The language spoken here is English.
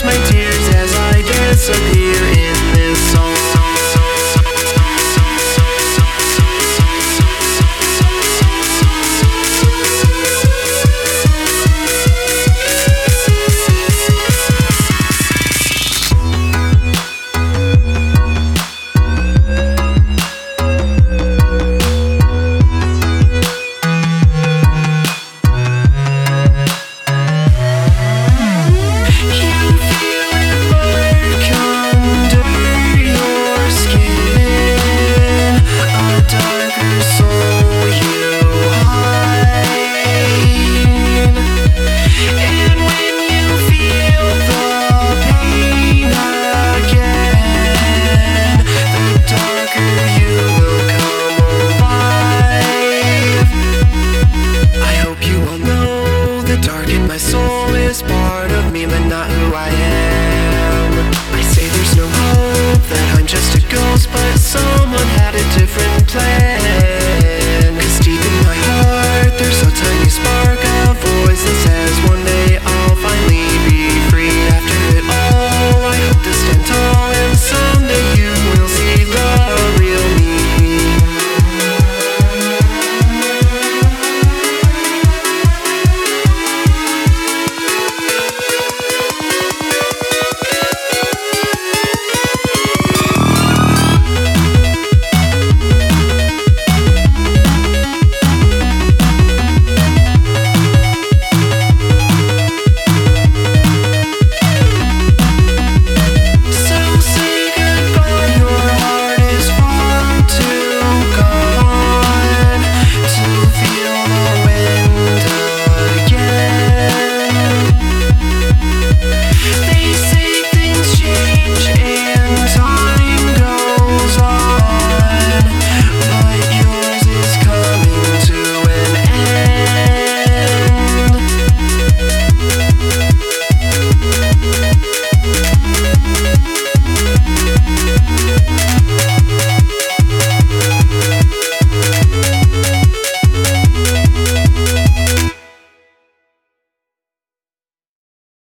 erase my tears as I disappear in this song. My soul is part of me, but not who I am. I say there's no hope, that I'm just a ghost, but someone had a different plan. 'Cause deep in my heart, there's a tiny spark, a voice that says one day I'll finally be free. After it all, I hope to stand tall, and someday you will see the real me. They